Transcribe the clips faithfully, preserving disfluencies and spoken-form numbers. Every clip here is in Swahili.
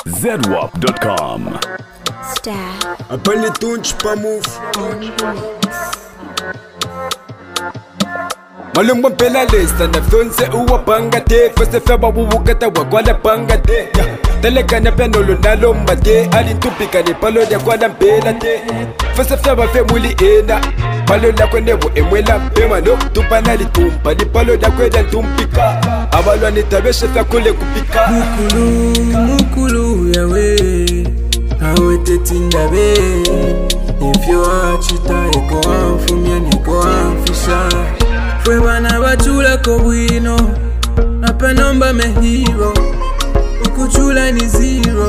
zedwap dot com. Star. Appelle tunch pa move. Malumba mpela lista na fonse uwa panga te. Feste feba wubukata wakwala panga te. Teleka na piano lunalo mbate. Alintupika ni palo ya kwala mpela te. Feste feba fe muli ena. Palo la kwenebo emwela mpema no. Tupana li tumpa ni palo ya kweda ntumpika. Abalwa ni tabeshe fa kule kupika. Mukulu, mukulu yawe. Awe tetinda be. If you are chita eko amfumia niko amfisha. Fue bana bachula kobwino. Apa nomba me hero. Ukuchula ni zero.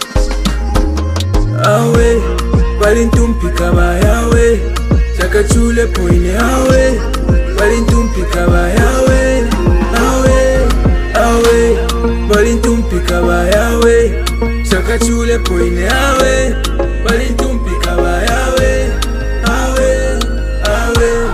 Awe balintumpika ba yawe. Chaka chule poine awe. Balintumpika ba yawe. Awe, awe balintumpika ba yawe. Chaka chule poine awe. Balintumpika ba yawe. Awe, awe.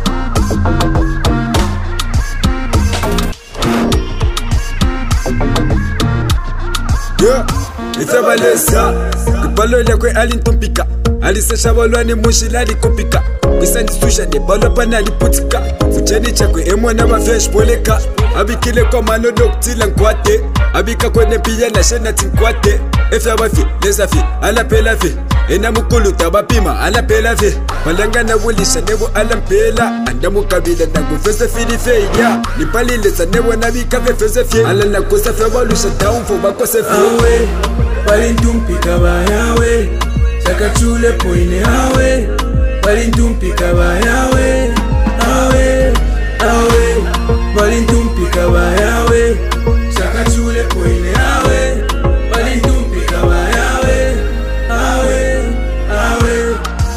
Yeah, itabalesa Kupalo ya kwe alintumpika Alisa shabalwani mushila likopika Kwisani susha ne balo pana liputika Fujeni chakwe emwa na mafesh boleka Abikile kwa mano doktila nkwate Abika kwenye piya na shena tinkwate Efe abafi, lesafi, ala pela fi Ena mukulu tabapima, ala pela fi Malanga na wulisha nebo ala mpela Anda mukabila na kufese fili fe ya Nipali lesa nebo na bika fe fese fi Ala na kusa fe walusha down fo bako se fi Awe, balintumpika ba yawe Chaka chule poine awe Balintumpika ba yawe Awe, awe Balintumpika ba yawe Chaka chule poine awe Balintumpika ba yawe Awe, awe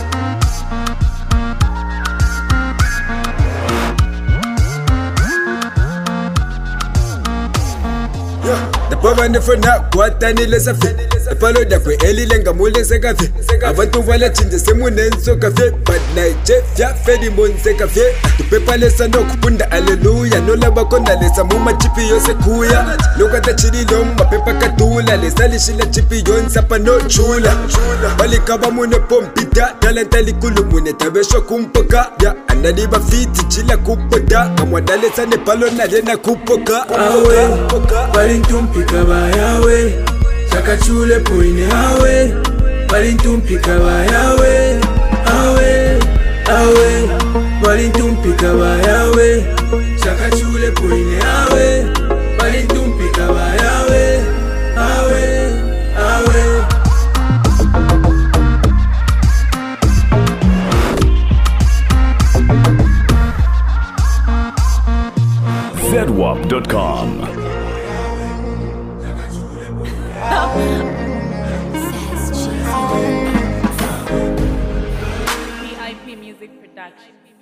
Baba nefona kwatani lesafi Epalo dakwe eli lenga mule sekafi Abantu wala chinje semu nenso kafe Bad night fya fedi monse kafe Tupepa lesa no kupunda aleluya Nola bako na lesa muma chipi yose kuya Lokata chiri lomba pepa katula Lesa lishila chipi yonsa pa no chula Bali kaba mune pompita Talenta likulu mune tabesho kumpoka Ya anadiba fiti chila kupota Kamwada lesa nepalo na lena kupoka Awe, balintumpika ba yawe Chaka chule poine awe Balintumpika ba yawe Awe, awe Balintumpika ba yawe Chaka chule poine awe Balintumpika ba yawe Awe, awe zedwap dot com. V I P Music Production.